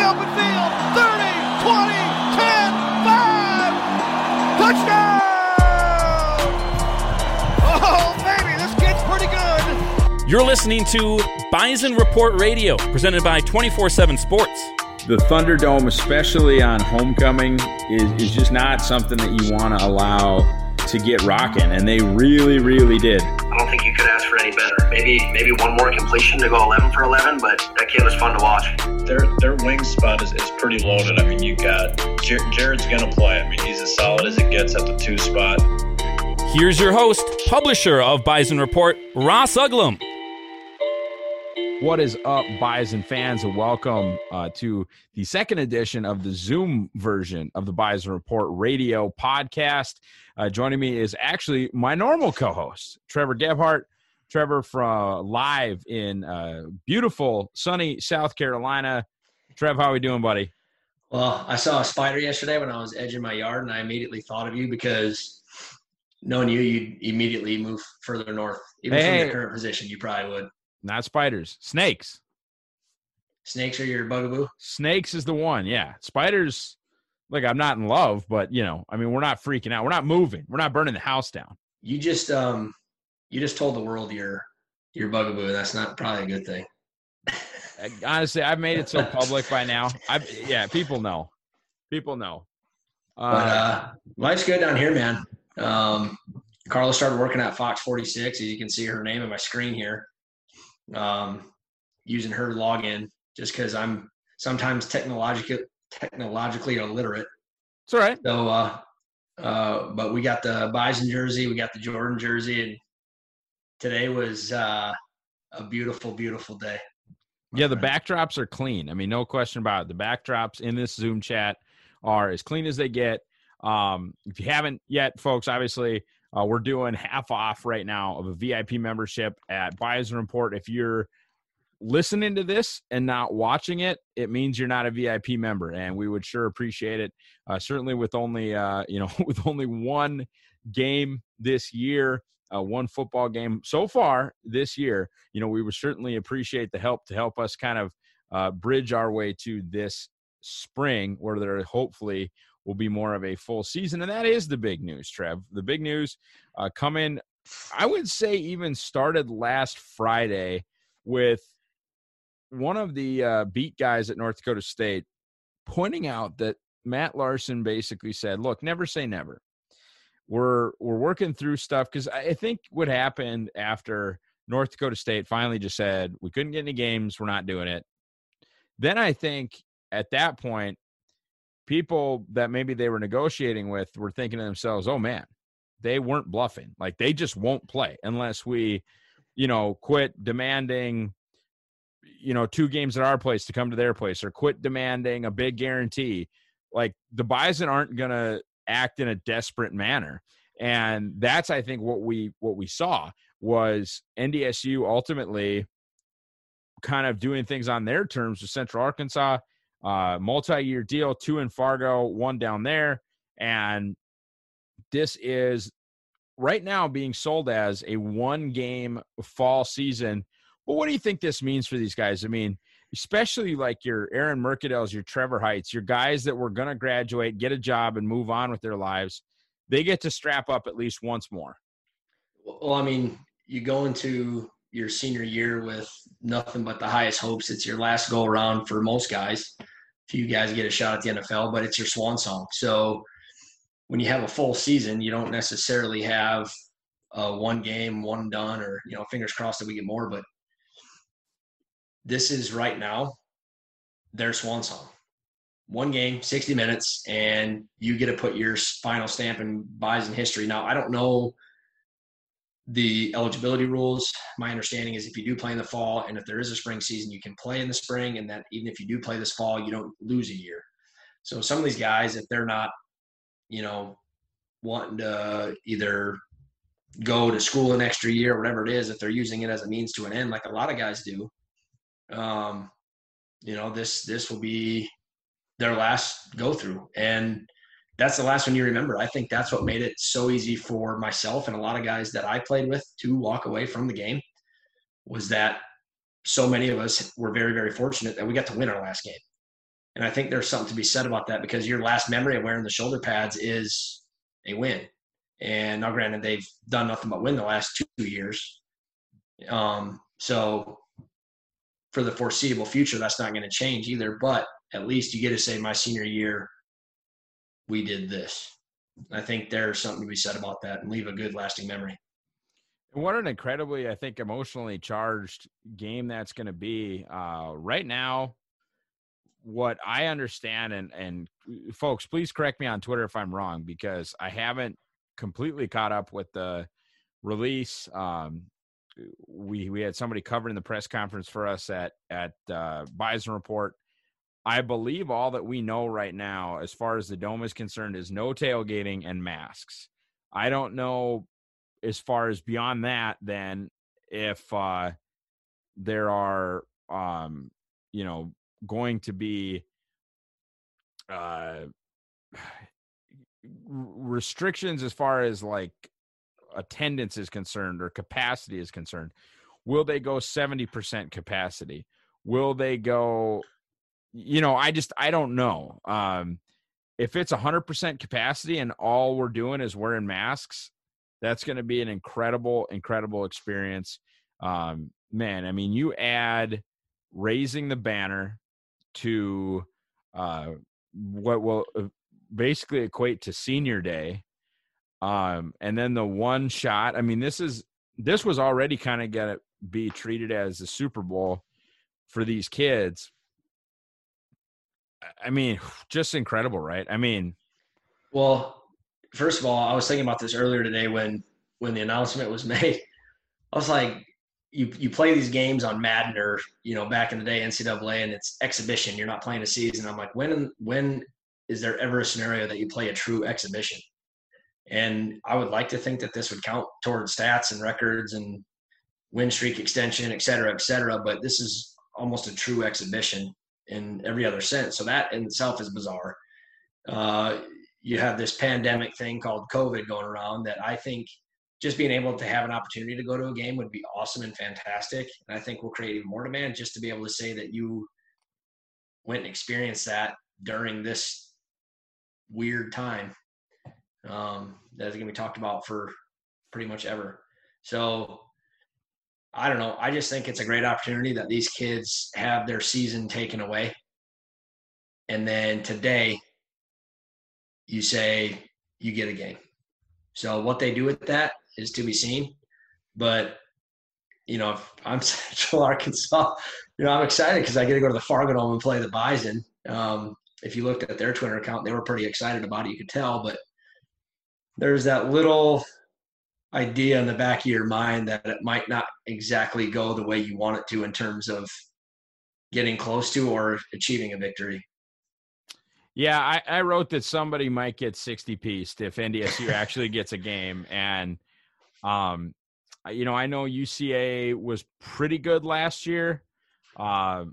open field. 30, 20, 10, 5. Touchdown! Oh, baby, this kid's pretty good. You're listening to Bison Report Radio, presented by 24/7 Sports. The Thunderdome, especially on homecoming, is just not something that you want to allow to get rocking, and they really, really did. I don't think you could ask for any better. Maybe one more completion to go 11 for 11, but that kid was fun to watch. Their wing spot is pretty loaded. I mean, you got Jared's going to play. I mean, he's as solid as it gets at the 2 spot. Here's your host, publisher of Bison Report, Ross Uglum. What is up, Bison fans, and welcome to the second edition of the Zoom version of the Bison Report radio podcast. Joining me is actually my normal co-host, Trevor Gebhart. Trevor from live in beautiful, sunny South Carolina. Trev, how are we doing, buddy? Well, I saw a spider yesterday when I was edging my yard, and I immediately thought of you because knowing you'd immediately move further north. Even from your current position, you probably would. Not spiders. Snakes. Snakes are your bugaboo? Snakes is the one, yeah. Spiders, like, I'm not in love, but, I mean, we're not freaking out. We're not moving. We're not burning the house down. You just told the world you're bugaboo, and that's not probably a good thing. Honestly, I've made it so public by now. People know. People know. But life's good down here, man. Carla started working at Fox 46. As you can see her name on my screen here. Using her login just because I'm sometimes technologically illiterate. It's all right. So, but we got the Bison jersey, we got the Jordan jersey, and today was a beautiful, beautiful day. Yeah, the backdrops are clean. I mean, no question about it. The backdrops in this Zoom chat are as clean as they get. If you haven't yet, folks, obviously, we're doing half off right now of a VIP membership at Bison Report. If you're listening to this and not watching it, it means you're not a VIP member, and we would sure appreciate it. Certainly with only, with only one game this year, one football game so far this year, we would certainly appreciate the help to help us kind of bridge our way to this spring where there hopefully will be more of a full season. And that is the big news, Trev. The big news coming, I would say, even started last Friday with one of the beat guys at North Dakota State pointing out that Matt Larson basically said, look, never say never. We're working through stuff, because I think what happened after North Dakota State finally just said, we couldn't get any games, we're not doing it. Then I think at that point, people that maybe they were negotiating with were thinking to themselves, oh man, they weren't bluffing. Like, they just won't play unless we, quit demanding, 2 games at our place to come to their place, or quit demanding a big guarantee. Like, the Bison aren't going to act in a desperate manner. And that's, I think, what we saw was NDSU ultimately kind of doing things on their terms with Central Arkansas. Multi-year deal, 2 in Fargo, 1 down there. And this is right now being sold as a 1-game fall season. But what do you think this means for these guys? I mean, especially like your Aaron Mercadels, your Trevor Heights, your guys that were going to graduate, get a job, and move on with their lives. They get to strap up at least once more. Well, I mean, you go into your senior year with nothing but the highest hopes. It's your last go around for most guys. Few guys get a shot at the NFL, but it's your swan song. So when you have a full season, you don't necessarily have a 1 game, 1 done, or, fingers crossed that we get more. But this is right now their swan song. 1 game, 60 minutes, and you get to put your final stamp in Bison history. Now, I don't know the eligibility rules. My understanding is if you do play in the fall, and if there is a spring season, you can play in the spring, and that even if you do play this fall, you don't lose a year. So some of these guys, if they're not, wanting to either go to school an extra year or whatever it is, if they're using it as a means to an end, like a lot of guys do, this will be their last go through. And that's the last one you remember. I think that's what made it so easy for myself and a lot of guys that I played with to walk away from the game, was that so many of us were very, very fortunate that we got to win our last game. And I think there's something to be said about that, because your last memory of wearing the shoulder pads is a win. And now, granted, they've done nothing but win the last 2 years. So for the foreseeable future, that's not going to change either. But at least you get to say, my senior year, we did this. I think there's something to be said about that and leave a good lasting memory. What an incredibly, I think, emotionally charged game that's going to be. Right now, what I understand, and folks, please correct me on Twitter if I'm wrong, because I haven't completely caught up with the release. We had somebody covering the press conference for us at Bison Report. I believe all that we know right now, as far as the Dome is concerned, is no tailgating and masks. I don't know as far as beyond that, then if there are, going to be restrictions as far as like attendance is concerned or capacity is concerned. Will they go 70% capacity? Will they go, I don't know. If it's 100% capacity and all we're doing is wearing masks, that's going to be an incredible, incredible experience. Man, I mean, you add raising the banner to what will basically equate to senior day. And then the one shot, I mean, this was already kind of going to be treated as a Super Bowl for these kids. I mean, just incredible, right? I mean, well, first of all, I was thinking about this earlier today when the announcement was made. I was like, you play these games on Madden or, back in the day, NCAA, and it's exhibition. You're not playing a season. I'm like, when is there ever a scenario that you play a true exhibition? And I would like to think that this would count towards stats and records and win streak extension, et cetera, but this is almost a true exhibition in every other sense. So that in itself is bizarre. You have this pandemic thing called COVID going around that I think just being able to have an opportunity to go to a game would be awesome and fantastic. And I think will create even more demand just to be able to say that you went and experienced that during this weird time. That is going to be talked about for pretty much ever. So I don't know. I just think it's a great opportunity that these kids have their season taken away. And then today you say you get a game. So what they do with that is to be seen. But, if I'm Central Arkansas, I'm excited because I get to go to the Fargo Dome and play the Bison. If you looked at their Twitter account, they were pretty excited about it. You could tell, but there's that little idea in the back of your mind that it might not exactly go the way you want it to in terms of getting close to or achieving a victory. Yeah, I wrote that somebody might get 60-pieced if NDSU actually gets a game. And, I know UCA was pretty good last year. I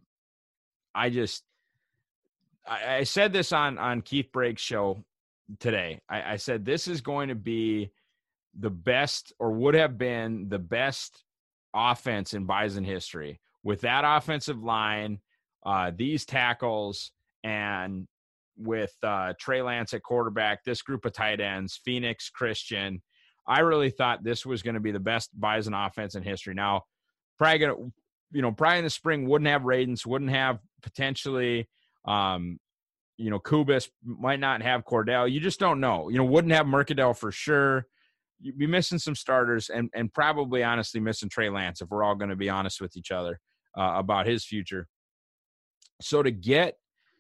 said this on Keith Brake's show today. I said this is going to be the best, or would have been the best, offense in Bison history. With that offensive line, these tackles, and with Trey Lance at quarterback, this group of tight ends, Phoenix, Christian, I really thought this was going to be the best Bison offense in history. Now, probably in the spring wouldn't have Radens, wouldn't have potentially, Kubis, might not have Cordell. You just don't know. Wouldn't have Mercadal for sure. You'd be missing some starters and probably honestly missing Trey Lance if we're all going to be honest with each other about his future. So to get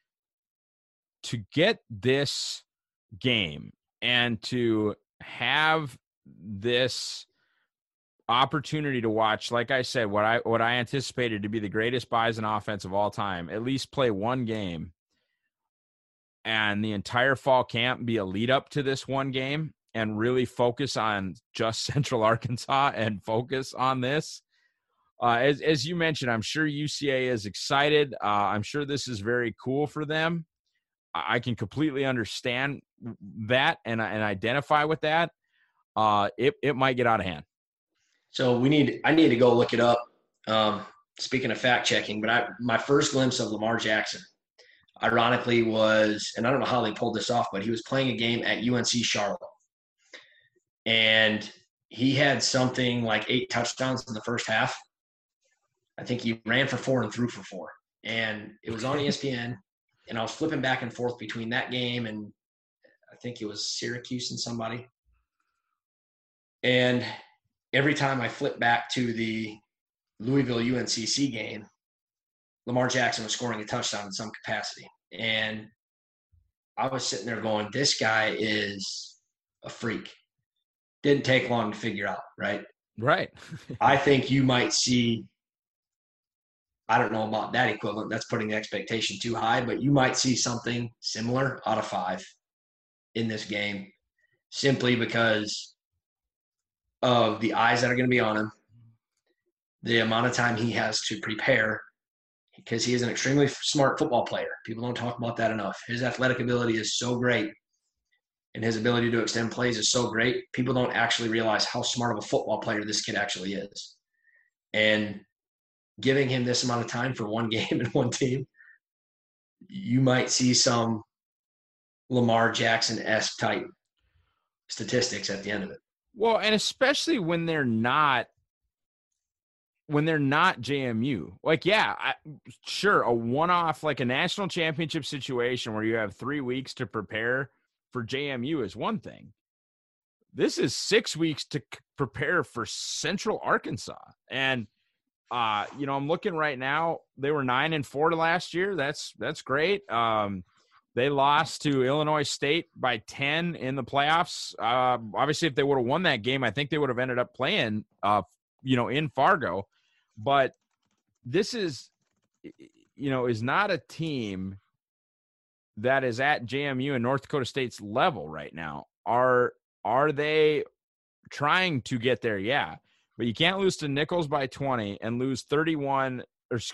this game and to have this opportunity to watch, like I said, what I anticipated to be the greatest Bison offense of all time, at least play one game, and the entire fall camp be a lead up to this one game and really focus on just Central Arkansas and focus on this. As you mentioned, I'm sure UCA is excited. I'm sure this is very cool for them. I can completely understand that and identify with that. It might get out of hand. So I need to go look it up. Speaking of fact checking, but my first glimpse of Lamar Jackson, ironically was, and I don't know how they pulled this off, but he was playing a game at UNC Charlotte. And he had something like 8 touchdowns in the first half. I think he ran for 4 and threw for 4. And it was on ESPN. And I was flipping back and forth between that game and I think it was Syracuse and somebody. And every time I flip back to the Louisville UNCC game, Lamar Jackson was scoring a touchdown in some capacity. And I was sitting there going, this guy is a freak. Didn't take long to figure out, right? Right. I think you might see, I don't know about that equivalent. That's putting the expectation too high, but you might see something similar out of 5 in this game simply because of the eyes that are going to be on him, the amount of time he has to prepare, because he is an extremely smart football player. People don't talk about that enough. His athletic ability is so great, and his ability to extend plays is so great. People don't actually realize how smart of a football player this kid actually is. And giving him this amount of time for one game and one team, you might see some Lamar Jackson-esque type statistics at the end of it. Well, and especially when they're not JMU. Like, yeah, sure, a one-off, like a national championship situation where you have 3 weeks to prepare for JMU is one thing. This is 6 weeks to prepare for Central Arkansas. And, I'm looking right now, they were 9-4 last year. That's great. They lost to Illinois State by 10 in the playoffs. Obviously, if they would have won that game, I think they would have ended up playing, in Fargo. But this is not a team that is at JMU and North Dakota State's level right now. Are they trying to get there? Yeah. But you can't lose to Nichols by 20 and lose 34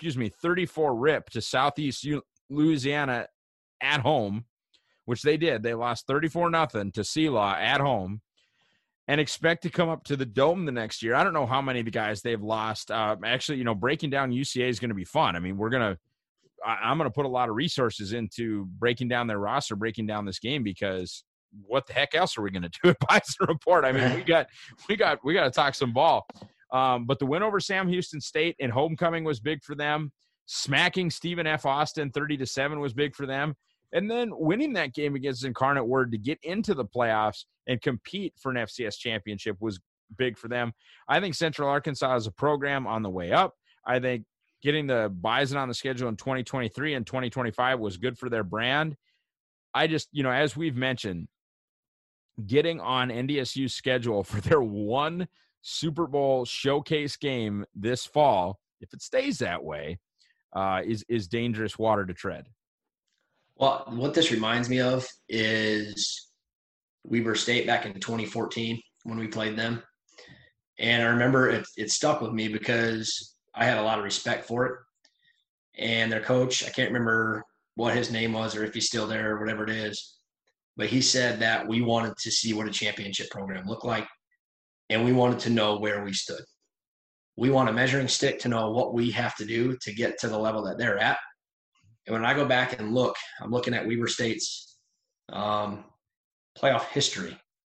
rip to Southeast Louisiana at home, which they did. They lost 34-0 to Selah at home, and expect to come up to the Dome the next year. I don't know how many of the guys they've lost. Actually, breaking down UCA is going to be fun. I mean, I'm going to put a lot of resources into breaking down their roster, breaking down this game, because what the heck else are we going to do at Bison Report? I mean, we got to talk some ball. But the win over Sam Houston State in homecoming was big for them. Smacking Stephen F. Austin 30-7 was big for them. And then winning that game against Incarnate Word to get into the playoffs and compete for an FCS championship was big for them. I think Central Arkansas is a program on the way up. I think getting the Bison on the schedule in 2023 and 2025 was good for their brand. I just, as we've mentioned, getting on NDSU's schedule for their one Super Bowl showcase game this fall, if it stays that way, is dangerous water to tread. Well, what this reminds me of is Weber State back in 2014 when we played them. And I remember it stuck with me because I had a lot of respect for it. And their coach, I can't remember what his name was or if he's still there or whatever it is, but he said that we wanted to see what a championship program looked like, and we wanted to know where we stood. We want a measuring stick to know what we have to do to get to the level that they're at. And when I go back and look, I'm looking at Weber State's playoff history.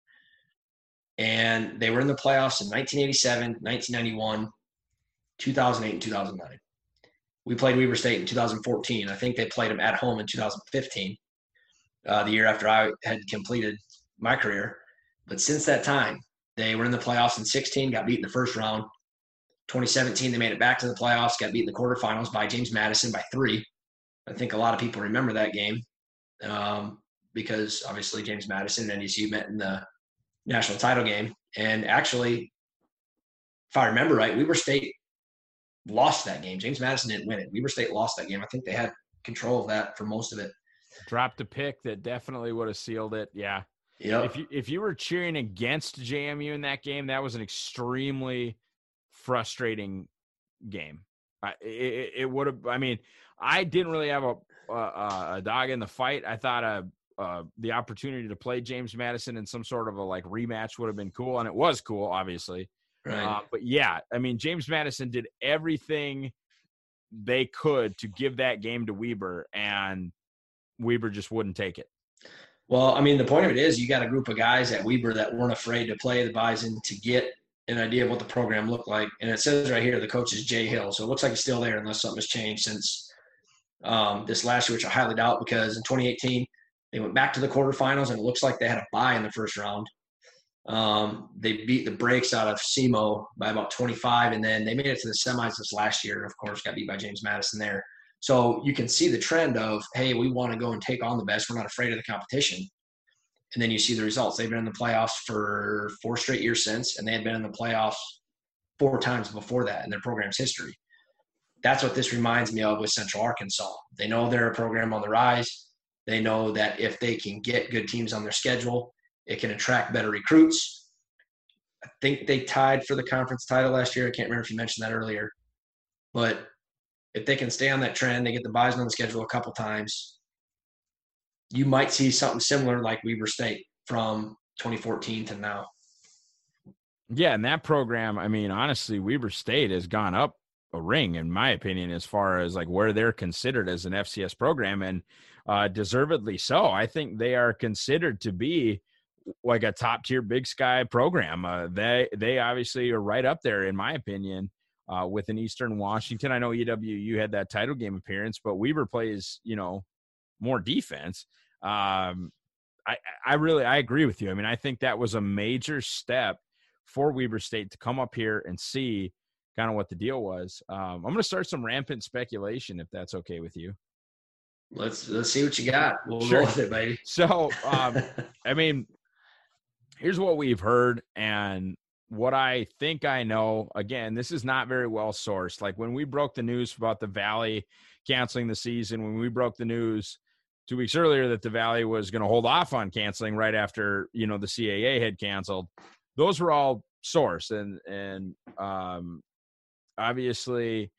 And they were in the playoffs in 1987, 1991, 2008, and 2009. We played Weber State in 2014. I think they played them at home in 2015, the year after I had completed my career. But since that time, they were in the playoffs in 16, got beat in the first round. 2017, they made it back to the playoffs, got beat in the quarterfinals by James Madison by 3. I think a lot of people remember that game because obviously James Madison and NDSU met in the national title game. And actually, if I remember right, Weber State lost that game. James Madison didn't win it. Weber State lost that game. I think they had control of that for most of it. Dropped a pick that definitely would have sealed it. Yeah. Yep. If you were cheering against JMU in that game, that was an extremely frustrating game. It would have. I mean, I didn't really have a dog in the fight. I thought the opportunity to play James Madison in some sort of a rematch would have been cool, and it was cool, obviously. Right. But yeah, I mean, James Madison did everything they could to give that game to Weber, and Weber just wouldn't take it? Well, I mean, the point of it is you got a group of guys at Weber that weren't afraid to play the Bison to get an idea of what the program looked like. And it says right here the coach is Jay Hill. So it looks like he's still there unless something has changed since this last year, which I highly doubt, because in 2018 they went back to the quarterfinals and it looks like they had a bye in the first round. They beat the brakes out of SEMO by about 25, and then they made it to the semis this last year. Of course, got beat by James Madison there. So you can see the trend of, hey, we want to go and take on the best. We're not afraid of the competition. And then you see the results. They've been in the playoffs for 4 straight years since, and they had been in the playoffs 4 times before that in their program's history. That's what this reminds me of with Central Arkansas. They know they're a program on the rise. They know that if they can get good teams on their schedule, it can attract better recruits. I think they tied for the conference title last year. I can't remember if you mentioned that earlier. But if they can stay on that trend, they get the Bison on the schedule a couple times, you might see something similar like Weber State from 2014 to now. Yeah, and that program, I mean, honestly, Weber State has gone up a ring, in my opinion, as far as like where they're considered as an FCS program, and deservedly so. I think they are considered to be like a top-tier Big Sky program. They obviously are right up there, in my opinion, with an Eastern Washington. I know EWU had that title game appearance, but Weber plays, more defense. I agree with you. I mean, I think that was a major step for Weber State to come up here and see kind of what the deal was. I'm going to start some rampant speculation, if that's okay with you. Let's see what you got. We'll Sure. roll with it, baby. So, I mean, here's what we've heard and what I think I know. Again, this is not very well sourced. Like when we broke the news about the Valley canceling the season, when we broke the news 2 weeks earlier that the Valley was going to hold off on canceling right after, the CAA had canceled, those were all sourced and obviously,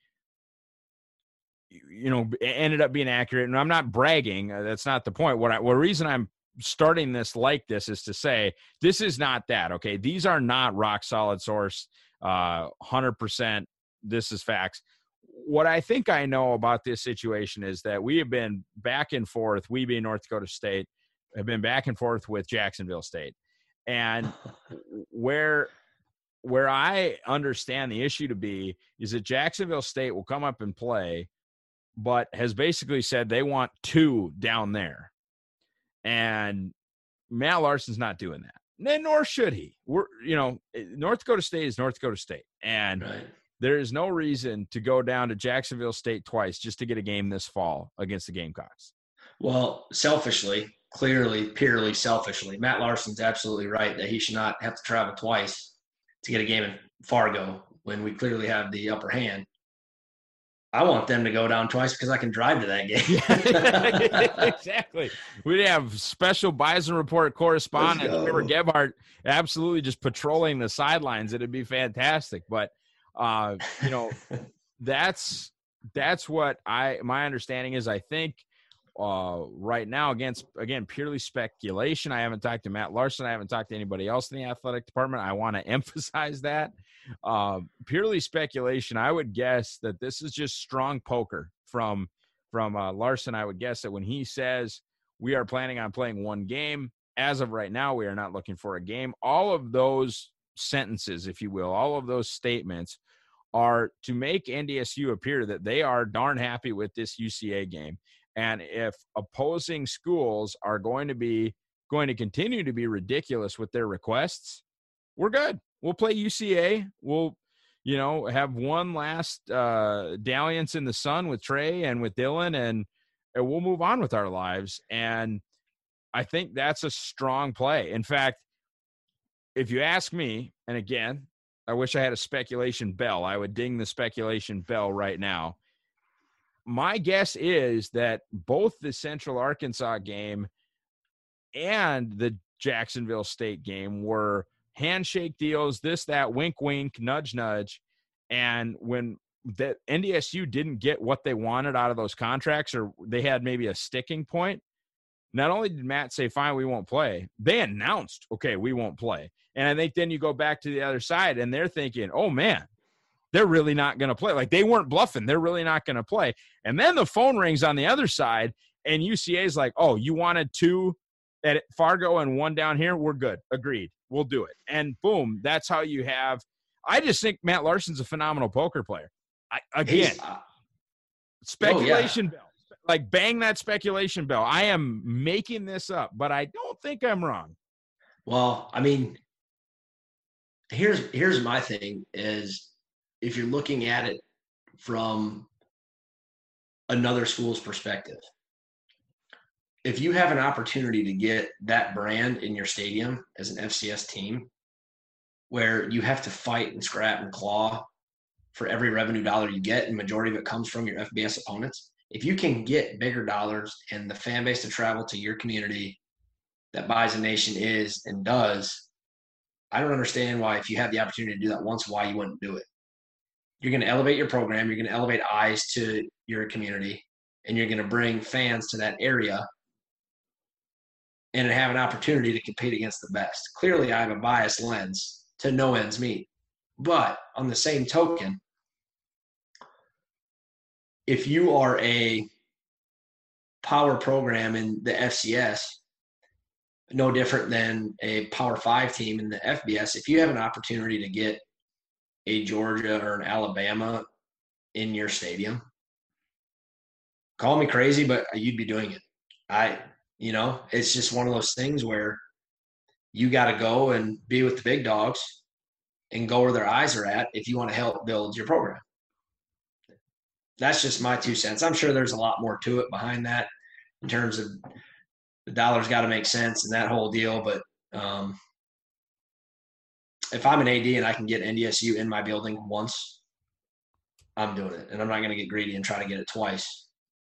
ended up being accurate. And I'm not bragging. That's not the point. What reason I'm starting this like this is to say this is not that. Okay, these are not rock solid source. 100%. This is facts. What I think I know about this situation is that we have been back and forth. We being North Dakota State have been back and forth with Jacksonville State, and where I understand the issue to be is that Jacksonville State will come up and play, but has basically said they want 2 down there. And Matt Larson's not doing that. Nor should he. North Dakota State is North Dakota State. And Right. There is no reason to go down to Jacksonville State twice just to get a game this fall against the Gamecocks. Well, selfishly, purely selfishly, Matt Larson's absolutely right that he should not have to travel twice to get a game in Fargo when we clearly have the upper hand. I want them to go down twice because I can drive to that game. Exactly. We'd have special Bison Report correspondent Trevor Gebhardt absolutely just patrolling the sidelines. It'd be fantastic. But that's what my understanding is. I think right now, again, purely speculation. I haven't talked to Matt Larson. I haven't talked to anybody else in the athletic department. I want to emphasize that. Purely speculation. I would guess that this is just strong poker from Larson. I would guess that when he says we are planning on playing 1 game, as of right now, we are not looking for a game. All of those sentences, if you will, all of those statements are to make NDSU appear that they are darn happy with this UCA game. And if opposing schools are going to continue to be ridiculous with their requests, we're good. We'll play UCA. We'll, have one last dalliance in the sun with Trey and with Dylan, and we'll move on with our lives. And I think that's a strong play. In fact, if you ask me, and again, I wish I had a speculation bell. I would ding the speculation bell right now. My guess is that both the Central Arkansas game and the Jacksonville State game were handshake deals, this, that, wink, wink, nudge, nudge. And when the NDSU didn't get what they wanted out of those contracts, or they had maybe a sticking point, not only did Matt say, fine, we won't play, they announced, okay, we won't play. And I think then you go back to the other side and they're thinking, oh, man, they're really not going to play. Like, they weren't bluffing. They're really not going to play. And then the phone rings on the other side, And UCA is like, oh, you wanted 2 at Fargo and 1 down here? We're good. Agreed. We'll do it. And boom, that's how you have – I just think Matt Larson's a phenomenal poker player. Speculation bell. Like, bang that speculation bell. I am making this up, but I don't think I'm wrong. Well, I mean, here's my thing is if you're looking at it from another school's perspective, if you have an opportunity to get that brand in your stadium as an FCS team where you have to fight and scrap and claw for every revenue dollar you get, and majority of it comes from your FBS opponents, if you can get bigger dollars and the fan base to travel to your community that Bison Nation is and does, I don't understand why, if you have the opportunity to do that once, why you wouldn't do it. You're going to elevate your program. You're going to elevate eyes to your community, and you're going to bring fans to that area and have an opportunity to compete against the best. Clearly, I have a biased lens to no ends meet. But on the same token, if you are a power program in the FCS, no different than a Power 5 team in the FBS, if you have an opportunity to get a Georgia or an Alabama in your stadium, call me crazy, but you'd be doing it. It's just one of those things where you got to go and be with the big dogs and go where their eyes are at if you want to help build your program. That's just my 2 cents. I'm sure there's a lot more to it behind that in terms of the dollars got to make sense and that whole deal. But if I'm an AD and I can get NDSU in my building once, I'm doing it. And I'm not going to get greedy and try to get it twice.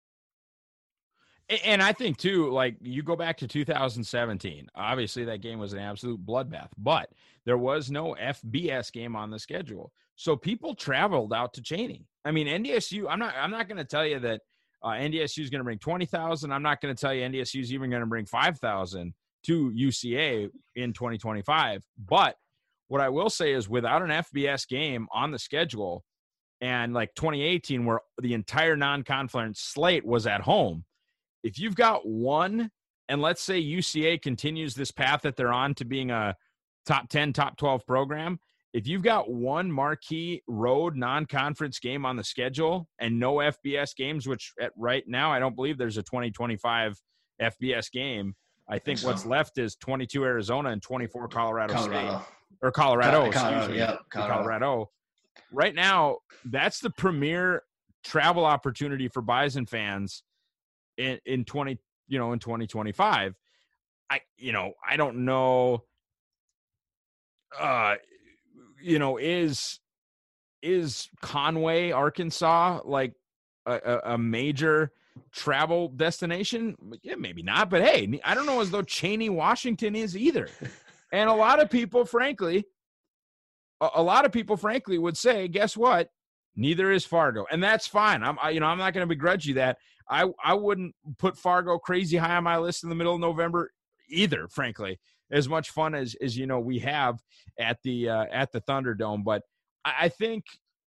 And I think, too, like, you go back to 2017. Obviously, that game was an absolute bloodbath. But there was no FBS game on the schedule. So people traveled out to Cheney. I mean, NDSU, I'm not going to tell you that NDSU is going to bring 20,000. I'm not going to tell you NDSU is even going to bring 5,000 to UCA in 2025. But what I will say is, without an FBS game on the schedule, and like 2018, where the entire non-conference slate was at home, if you've got one, and let's say UCA continues this path that they're on to being a top 10, top 12 program, if you've got one marquee road non-conference game on the schedule and no FBS games, which right now I don't believe there's a 2025 FBS game. I think what's left is 22 Arizona and 24 Colorado State. Or Colorado. Colorado. Right now, that's the premier travel opportunity for Bison fans in 2025. I don't know. Is Conway, Arkansas, like a major travel destination? Yeah, maybe not. But hey, I don't know as though Cheney, Washington is either. And a lot of people, frankly, would say, guess what? Neither is Fargo, and that's fine. I'm not going to begrudge you that. I wouldn't put Fargo crazy high on my list in the middle of November either, frankly. As much fun as we have at the Thunderdome, but I think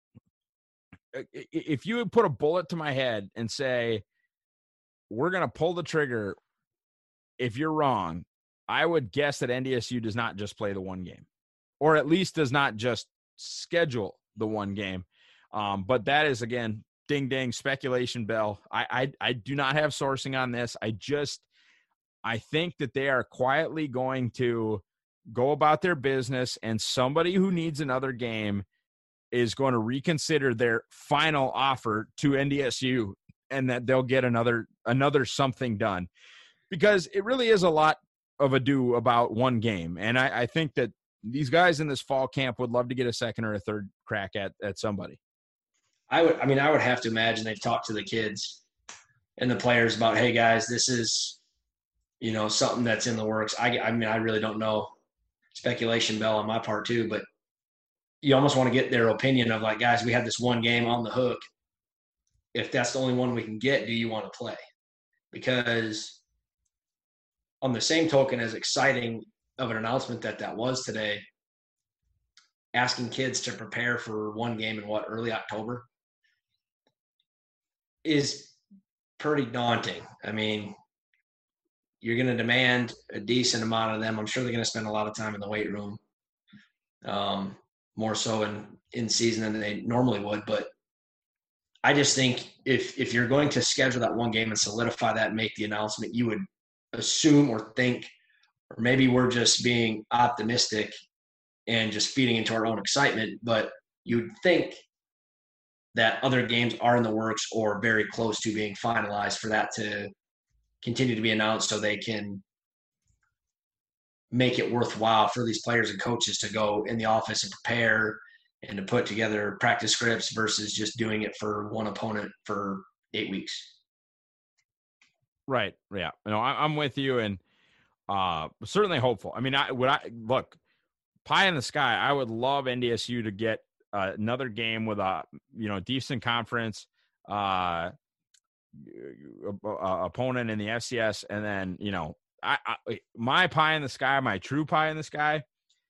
if you would put a bullet to my head and say we're going to pull the trigger, if you're wrong, I would guess that NDSU does not just play the one game, or at least does not just schedule the one game. But that is, again, ding ding, speculation bell. I do not have sourcing on this. I think that they are quietly going to go about their business, and somebody who needs another game is going to reconsider their final offer to NDSU, and that they'll get another something done, because it really is a lot of ado about one game. And I think that these guys in this fall camp would love to get a second or a third crack at somebody. I would have to imagine they've talked to the kids and the players about, hey guys, this is, something that's in the works. I really don't know. Speculation bell on my part too, but you almost want to get their opinion of, like, guys, we have this one game on the hook. If that's the only one we can get, do you want to play? Because on the same token, as exciting of an announcement that was today, asking kids to prepare for one game in early October is pretty daunting. I mean, you're going to demand a decent amount of them. I'm sure they're going to spend a lot of time in the weight room, more so in season than they normally would. But I just think if you're going to schedule that one game and solidify that and make the announcement, you would assume or think, or maybe we're just being optimistic and just feeding into our own excitement, but you'd think that other games are in the works or very close to being finalized for that to continue to be announced so they can make it worthwhile for these players and coaches to go in the office and prepare and to put together practice scripts versus just doing it for one opponent for 8 weeks. Right. Yeah. I'm with you, and certainly hopeful. I mean, look, pie in the sky. I would love NDSU to get another game with a decent conference opponent in the FCS, and then my pie in the sky, my true pie in the sky.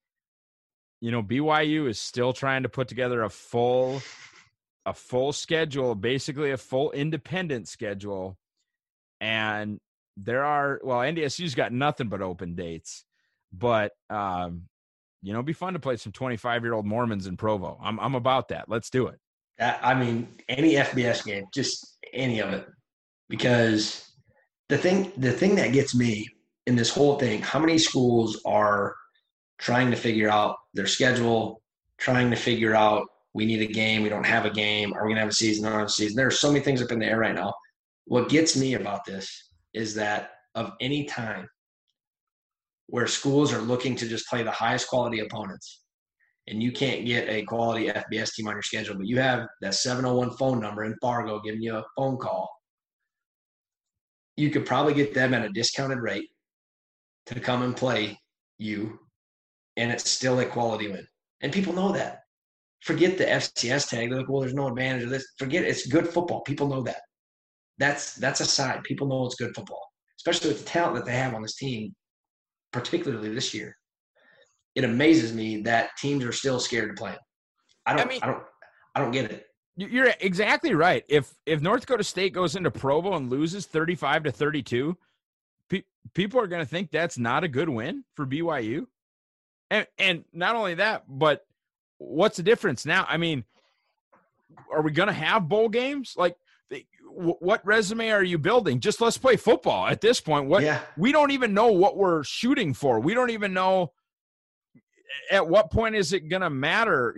BYU is still trying to put together a full schedule, basically a full independent schedule. And NDSU's got nothing but open dates, but it'd be fun to play some 25-year-old Mormons in Provo. I'm about that. Let's do it. Any FBS game, just any of it, because the thing that gets me in this whole thing, how many schools are trying to figure out their schedule, trying to figure out, we need a game, we don't have a game, are we going to have a season, not have a season? There are so many things up in the air right now. What gets me about this is that of any time where schools are looking to just play the highest quality opponents, and you can't get a quality FBS team on your schedule, but you have that 701 phone number in Fargo giving you a phone call, you could probably get them at a discounted rate to come and play you, and it's still a quality win. And people know that. Forget the FCS tag. They're like, well, there's no advantage of this. Forget it. It's good football. People know that. That's a side. People know it's good football, especially with the talent that they have on this team, particularly this year. It amazes me that teams are still scared to play them. I don't get it. You're exactly right. If North Dakota State goes into Provo and loses 35-32, people are going to think that's not a good win for BYU. And not only that, but what's the difference now? I mean, are we going to have bowl games? Like, what resume are you building? Just let's play football at this point. We don't even know what we're shooting for. We don't even know at what point is it going to matter.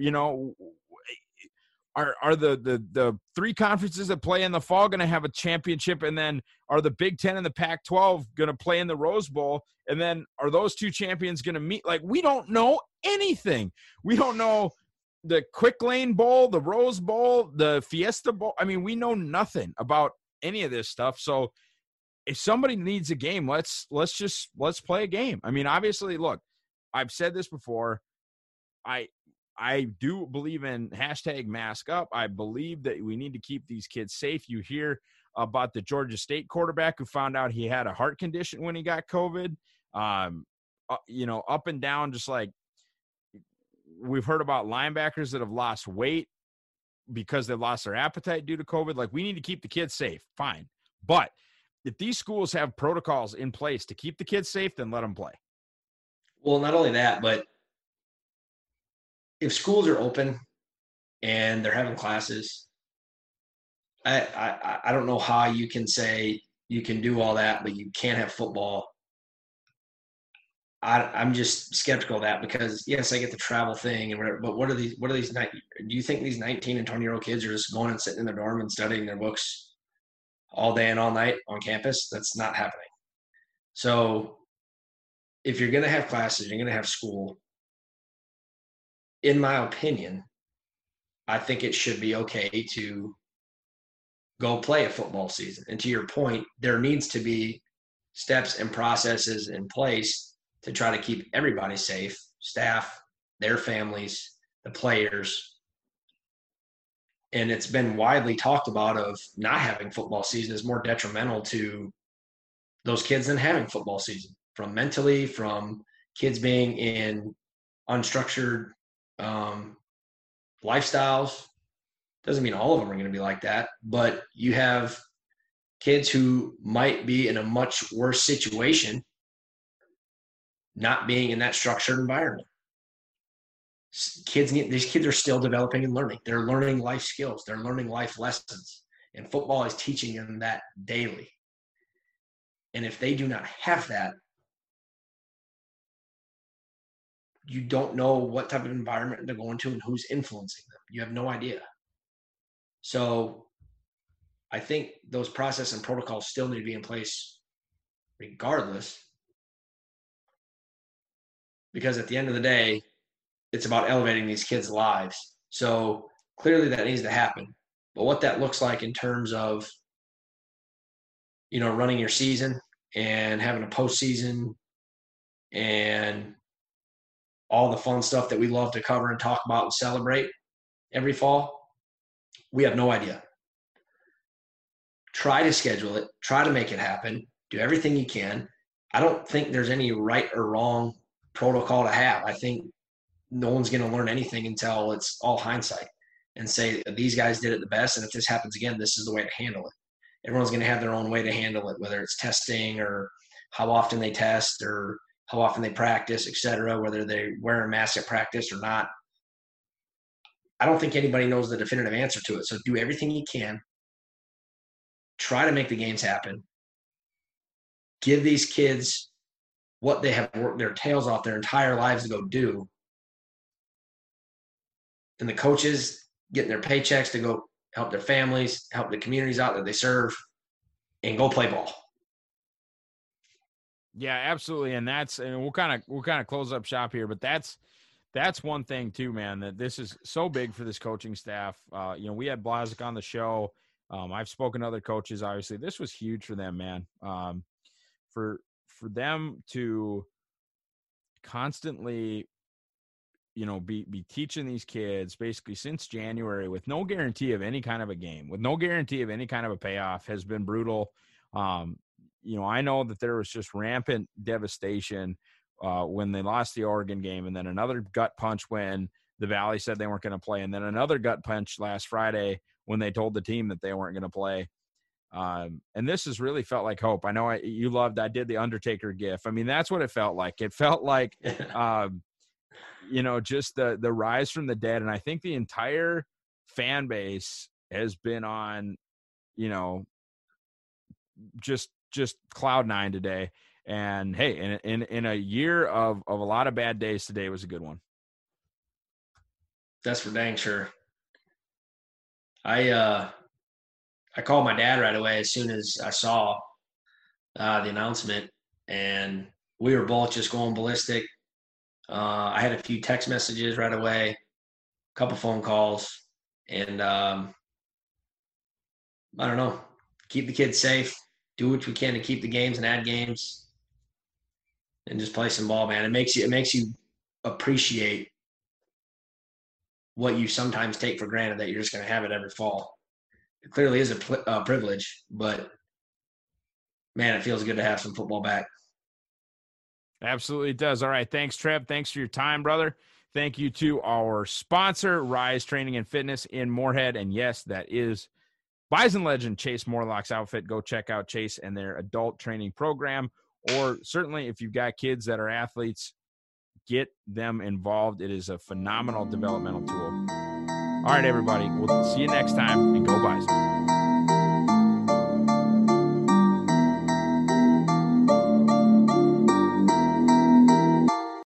Are the three conferences that play in the fall going to have a championship? And then are the Big Ten and the Pac-12 going to play in the Rose Bowl? And then are those two champions going to meet? Like, we don't know anything. We don't know the Quick Lane Bowl, the Rose Bowl, the Fiesta Bowl. I mean, we know nothing about any of this stuff. So if somebody needs a game, let's play a game. I mean, obviously, look, I've said this before. I do believe in #mask-up. I believe that we need to keep these kids safe. You hear about the Georgia State quarterback who found out he had a heart condition when he got COVID. Up and down, just like we've heard about linebackers that have lost weight because they've lost their appetite due to COVID. Like, we need to keep the kids safe. Fine. But if these schools have protocols in place to keep the kids safe, then let them play. Well, not only that, but if schools are open and they're having classes, I don't know how you can say you can do all that, but you can't have football. I'm just skeptical of that because, yes, I get the travel thing and whatever, but what are these? Do you think these 19 and 20-year-old kids are just going and sitting in their dorm and studying their books all day and all night on campus? That's not happening. So if you're going to have classes, you're going to have school, in my opinion, I think it should be okay to go play a football season. And to your point, there needs to be steps and processes in place to try to keep everybody safe, staff, their families, the players. And it's been widely talked about of not having football season is more detrimental to those kids than having football season, from mentally, from kids being in unstructured lifestyles. Doesn't mean all of them are going to be like that, but you have kids who might be in a much worse situation not being in that structured environment. These kids are still developing and learning. They're learning life skills. They're learning life lessons. And football is teaching them that daily. And if they do not have that, you don't know what type of environment they're going to and who's influencing them. You have no idea. So I think those process and protocols still need to be in place regardless, because at the end of the day, it's about elevating these kids' lives. So clearly that needs to happen. But what that looks like in terms of, running your season and having a postseason and all the fun stuff that we love to cover and talk about and celebrate every fall, we have no idea. Try to schedule it. Try to make it happen. Do everything you can. I don't think there's any right or wrong protocol to have. I think no one's going to learn anything until it's all hindsight and say these guys did it the best, and if this happens again, this is the way to handle it. Everyone's going to have their own way to handle it, whether it's testing or how often they test or how often they practice, et cetera, whether they wear a mask at practice or not. I don't think anybody knows the definitive answer to it. So do everything you can. Try to make the games happen. Give these kids what they have worked their tails off their entire lives to go do. And the coaches getting their paychecks to go help their families, help the communities out that they serve, and go play ball. Yeah, absolutely. And we'll kind of close up shop here, but that's one thing too, man, that this is so big for this coaching staff. We had Blazek on the show. I've spoken to other coaches. Obviously, this was huge for them, man. For them to constantly, be teaching these kids basically since January with no guarantee of any kind of a game, with no guarantee of any kind of a payoff has been brutal. I know that there was just rampant devastation when they lost the Oregon game, and then another gut punch when the Valley said they weren't going to play, and then another gut punch last Friday when they told the team that they weren't going to play. And this has really felt like hope. I know I did the Undertaker gif. I mean, that's what it felt like. It felt like, just the rise from the dead. And I think the entire fan base has been on, just cloud nine today. And hey, in a year of a lot of bad days, today was a good one. That's for dang sure. I called my dad right away as soon as I saw the announcement, and we were both just going ballistic. I had a few text messages right away, a couple phone calls, and I don't know, keep the kids safe, do what we can to keep the games and add games, and just play some ball, man. It makes you appreciate what you sometimes take for granted that you're just going to have it every fall. It clearly is a privilege, but man, it feels good to have some football back. Absolutely it does. All right. Thanks, Trev. Thanks for your time, brother. Thank you to our sponsor, Rise Training and Fitness in Moorhead. And yes, that is Bison legend Chase Morlock's outfit. Go check out Chase and their adult training program. Or certainly if you've got kids that are athletes, get them involved. It is a phenomenal developmental tool. All right, everybody. We'll see you next time, and go Bison.